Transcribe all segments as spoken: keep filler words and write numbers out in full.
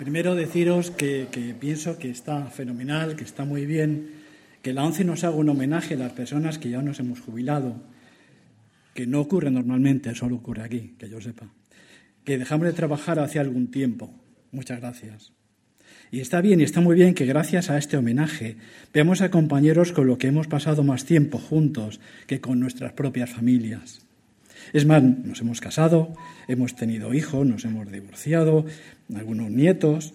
Primero deciros que, que pienso que está fenomenal, que está muy bien, que la ONCE nos haga un homenaje a las personas que ya nos hemos jubilado, que no ocurre normalmente, solo ocurre aquí, que yo sepa, que dejamos de trabajar hace algún tiempo. Muchas gracias. Y está bien, y está muy bien que gracias a este homenaje veamos a compañeros con los que hemos pasado más tiempo juntos que con nuestras propias familias. Es más, nos hemos casado, hemos tenido hijos, nos hemos divorciado, algunos nietos,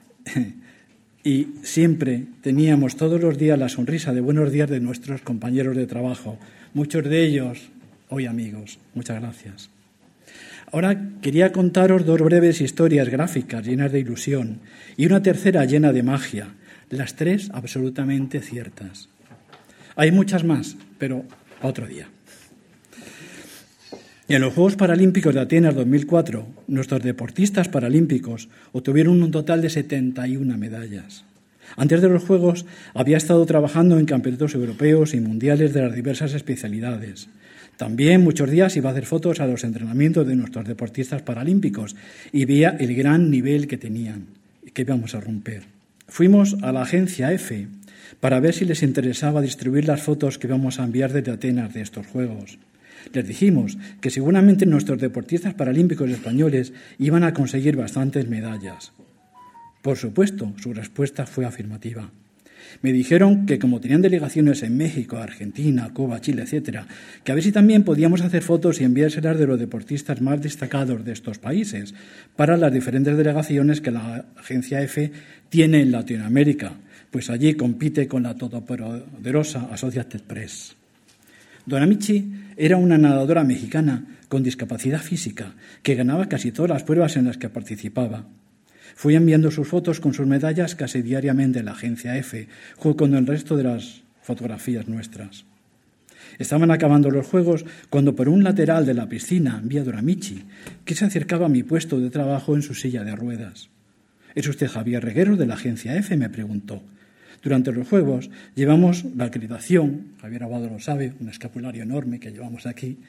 y siempre teníamos todos los días la sonrisa de buenos días de nuestros compañeros de trabajo, muchos de ellos hoy amigos. Muchas gracias. Ahora quería contaros dos breves historias gráficas llenas de ilusión y una tercera llena de magia, las tres absolutamente ciertas. Hay muchas más, pero otro día. En los Juegos Paralímpicos de Atenas dos mil cuatro, nuestros deportistas paralímpicos obtuvieron un total de setenta y una medallas. Antes de los Juegos había estado trabajando en campeonatos europeos y mundiales de las diversas especialidades. También muchos días iba a hacer fotos a los entrenamientos de nuestros deportistas paralímpicos y veía el gran nivel que tenían y que íbamos a romper. Fuimos a la agencia EFE para ver si les interesaba distribuir las fotos que íbamos a enviar desde Atenas de estos Juegos. Les dijimos que seguramente nuestros deportistas paralímpicos españoles iban a conseguir bastantes medallas. Por supuesto, su respuesta fue afirmativa. Me dijeron que como tenían delegaciones en México, Argentina, Cuba, Chile, etcétera, que a ver si también podíamos hacer fotos y enviárselas de los deportistas más destacados de estos países para las diferentes delegaciones que la agencia EFE tiene en Latinoamérica, pues allí compite con la todopoderosa Associated Press. Donna Michi era una nadadora mexicana con discapacidad física que ganaba casi todas las pruebas en las que participaba. Fui enviando sus fotos con sus medallas casi diariamente a la agencia EFE, junto con el resto de las fotografías nuestras. Estaban acabando los Juegos cuando por un lateral de la piscina vi a Donna Michi, que se acercaba a mi puesto de trabajo en su silla de ruedas. ¿Es usted Javier Regueros de la agencia EFE?, me preguntó. Durante los Juegos llevamos la acreditación, Javier Aguado lo sabe, un escapulario enorme que llevamos aquí,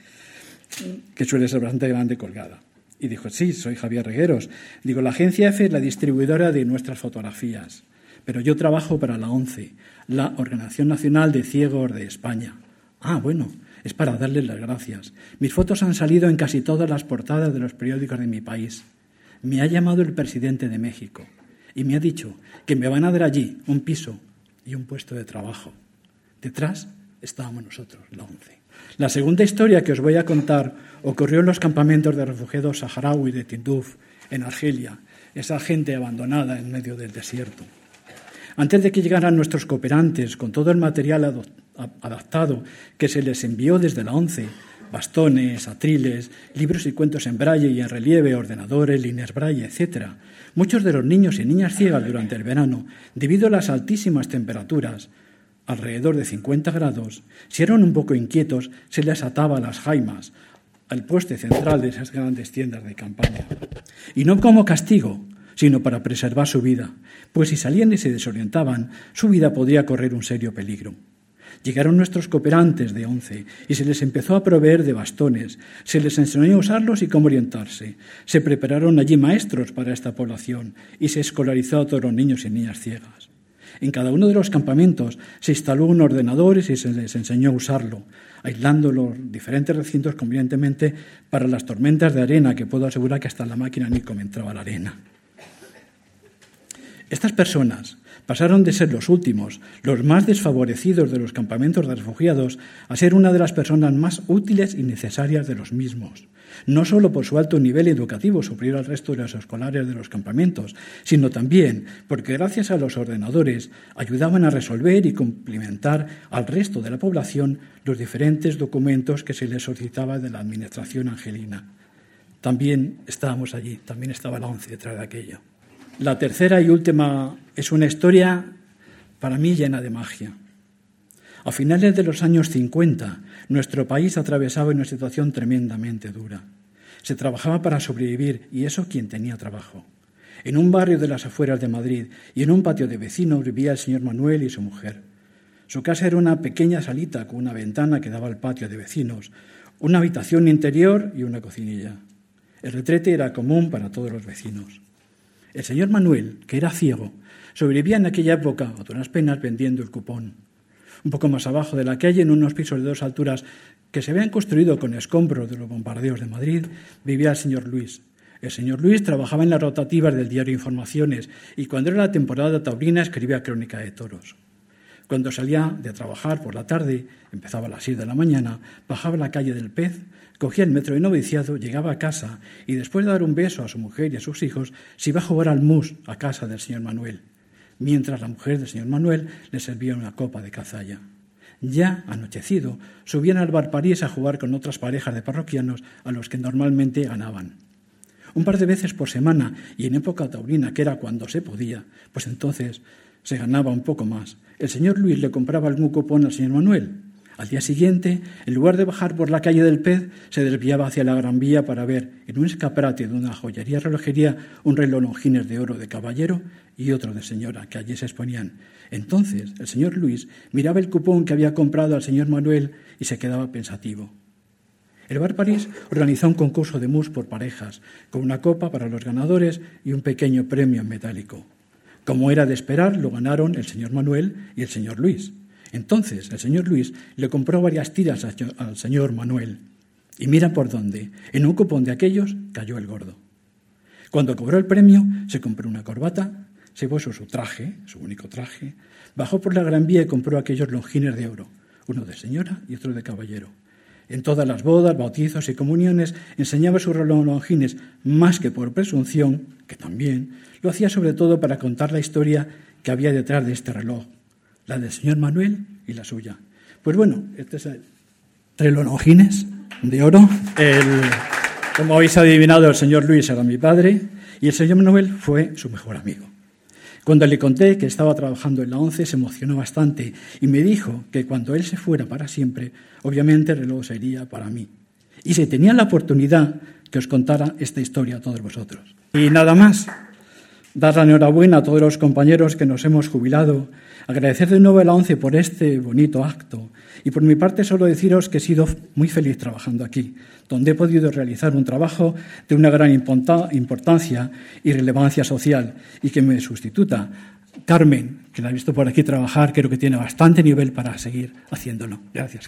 que suele ser bastante grande colgada. Y dijo, sí, soy Javier Regueros. Digo, la agencia EFE es la distribuidora de nuestras fotografías, pero yo trabajo para la ONCE, la Organización Nacional de Ciegos de España. Ah, bueno, es para darles las gracias. Mis fotos han salido en casi todas las portadas de los periódicos de mi país. Me ha llamado el presidente de México y me ha dicho que me van a dar allí un piso y un puesto de trabajo. Detrás estábamos nosotros, la ONCE. La segunda historia que os voy a contar ocurrió en los campamentos de refugiados saharaui de Tinduf, en Argelia, esa gente abandonada en medio del desierto. Antes de que llegaran nuestros cooperantes con todo el material adaptado que se les envió desde la ONCE, bastones, atriles, libros y cuentos en braille y en relieve, ordenadores, líneas braille, etcétera. Muchos de los niños y niñas ciegas durante el verano, debido a las altísimas temperaturas, alrededor de cincuenta grados, si eran un poco inquietos, se les ataba las jaimas al poste central de esas grandes tiendas de campaña. Y no como castigo, sino para preservar su vida, pues si salían y se desorientaban, su vida podría correr un serio peligro. Llegaron nuestros cooperantes de ONCE y se les empezó a proveer de bastones, se les enseñó a usarlos y cómo orientarse. Se prepararon allí maestros para esta población y se escolarizó a todos los niños y niñas ciegas. En cada uno de los campamentos se instaló un ordenador y se les enseñó a usarlo, aislando los diferentes recintos convenientemente para las tormentas de arena, que puedo asegurar que hasta la máquina ni entraba la arena. Estas personas pasaron de ser los últimos, los más desfavorecidos de los campamentos de refugiados, a ser una de las personas más útiles y necesarias de los mismos. No solo por su alto nivel educativo superior al resto de los escolares de los campamentos, sino también porque gracias a los ordenadores ayudaban a resolver y complementar al resto de la población los diferentes documentos que se les solicitaba de la administración angelina. También estábamos allí, también estaba la ONCE detrás de aquello. La tercera y última es una historia para mí llena de magia. A finales de los años cincuenta, nuestro país atravesaba una situación tremendamente dura. Se trabajaba para sobrevivir, y eso quien tenía trabajo. En un barrio de las afueras de Madrid y en un patio de vecinos vivía el señor Manuel y su mujer. Su casa era una pequeña salita con una ventana que daba al patio de vecinos, una habitación interior y una cocinilla. El retrete era común para todos los vecinos. El señor Manuel, que era ciego, sobrevivía en aquella época a duras penas vendiendo el cupón. Un poco más abajo de la calle, en unos pisos de dos alturas que se habían construido con escombros de los bombardeos de Madrid, vivía el señor Luis. El señor Luis trabajaba en las rotativas del diario Informaciones y cuando era la temporada taurina escribía crónica de toros. Cuando salía de trabajar por la tarde, empezaba a las seis de la mañana, bajaba a la calle del Pez, cogía el metro de noviciado, llegaba a casa y después de dar un beso a su mujer y a sus hijos, se iba a jugar al mus a casa del señor Manuel, mientras la mujer del señor Manuel le servía una copa de cazalla. Ya anochecido, subían al bar París a jugar con otras parejas de parroquianos a los que normalmente ganaban. Un par de veces por semana y en época taurina, que era cuando se podía, pues entonces se ganaba un poco más. El señor Luis le compraba algún cupón al señor Manuel. Al día siguiente, en lugar de bajar por la calle del Pez, se desviaba hacia la Gran Vía para ver en un escaparate de una joyería relojería un reloj Longines de oro de caballero y otro de señora, que allí se exponían. Entonces, el señor Luis miraba el cupón que había comprado al señor Manuel y se quedaba pensativo. El Bar París organizó un concurso de mus por parejas, con una copa para los ganadores y un pequeño premio en metálico. Como era de esperar, lo ganaron el señor Manuel y el señor Luis. Entonces, el señor Luis le compró varias tiras al señor Manuel. Y mira por dónde, en un cupón de aquellos cayó el gordo. Cuando cobró el premio, se compró una corbata, se puso su traje, su único traje, bajó por la Gran Vía y compró aquellos Longines de oro, uno de señora y otro de caballero. En todas las bodas, bautizos y comuniones enseñaba sus Longines, más que por presunción, que también, lo hacía sobre todo para contar la historia que había detrás de este reloj, la del señor Manuel y la suya. Pues bueno, este es el tres Longines de oro. El, como habéis adivinado, el señor Luis era mi padre y el señor Manuel fue su mejor amigo. Cuando le conté que estaba trabajando en la ONCE, se emocionó bastante y me dijo que cuando él se fuera para siempre, obviamente el reloj sería para mí. Y si tenía la oportunidad, que os contara esta historia a todos vosotros. Y nada más, dar la enhorabuena a todos los compañeros que nos hemos jubilado, agradecer de nuevo a la ONCE por este bonito acto y por mi parte solo deciros que he sido muy feliz trabajando aquí, donde he podido realizar un trabajo de una gran importancia y relevancia social y que me sustituta Carmen, que la he visto por aquí trabajar, creo que tiene bastante nivel para seguir haciéndolo. Gracias.